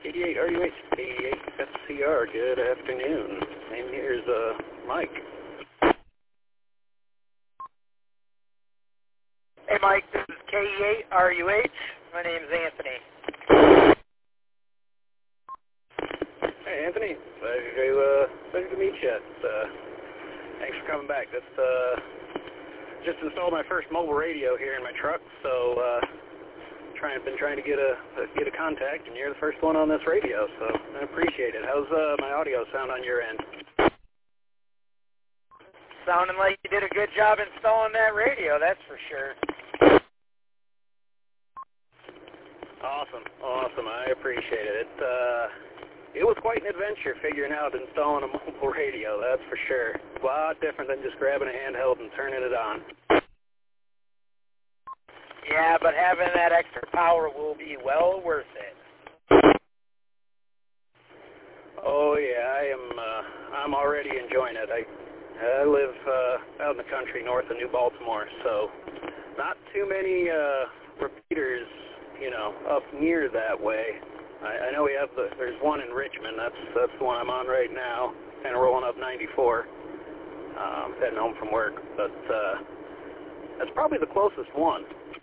88 RUH, 88 FCR, good afternoon. Name here is Mike. Hey Mike, this is KE8 RUH. My name's Anthony. Hey Anthony, pleasure to meet you. Thanks for coming back. That's just installed my first mobile radio here in my truck, so been trying to get a contact, and you're the first one on this radio, so I appreciate it. How's my audio sound on your end? Sounding like you did a good job installing that radio, that's for sure. Awesome. I appreciate it. It was quite an adventure figuring out installing a mobile radio, that's for sure. A lot different than just grabbing a handheld and turning it on. Yeah, but having that extra power will be well worth it. Oh yeah, I'm already enjoying it. I live out in the country north of New Baltimore, so not too many repeaters, up near that way. I know there's one in Richmond. That's the one I'm on right now, kind of rolling up 94, heading home from work. But that's probably the closest one.